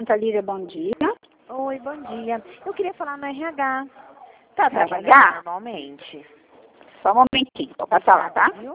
Santa Líria, bom dia. Oi, bom dia. Eu queria falar no RH. Tá RH? trabalhando normalmente? Só um momentinho, vou passar lá, tá? Viu?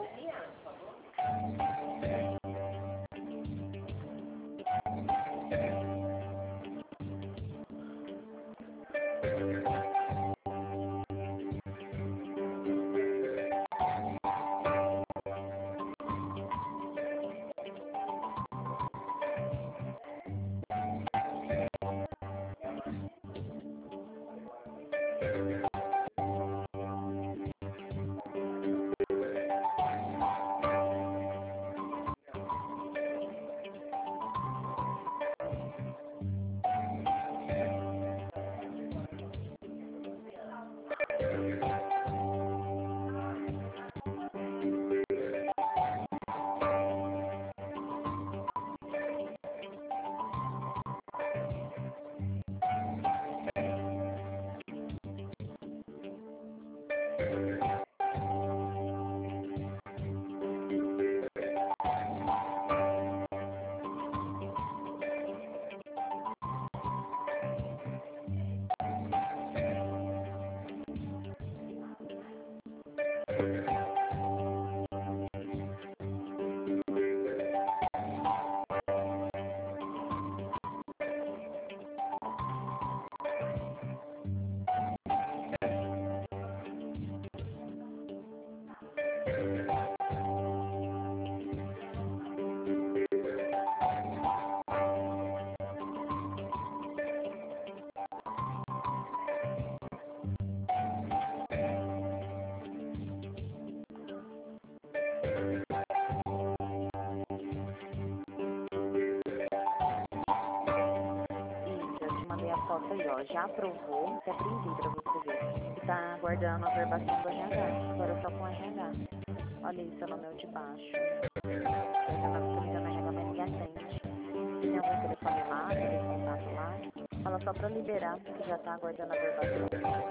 Eu te mandei a foto aí, ó. Já aprovou, até printei pra você ver. E tá aguardando a aprovação do RH. Agora só com o RH. Olha aí, seu nome é o de baixo. Tô ligando a RH, mas ninguém atende. Se tem algum telefone lá, aquele contato lá, fala só pra liberar, que já tá aguardando a aprovação.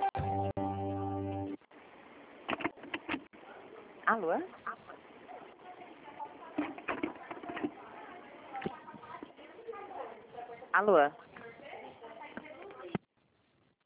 Alô? Alô?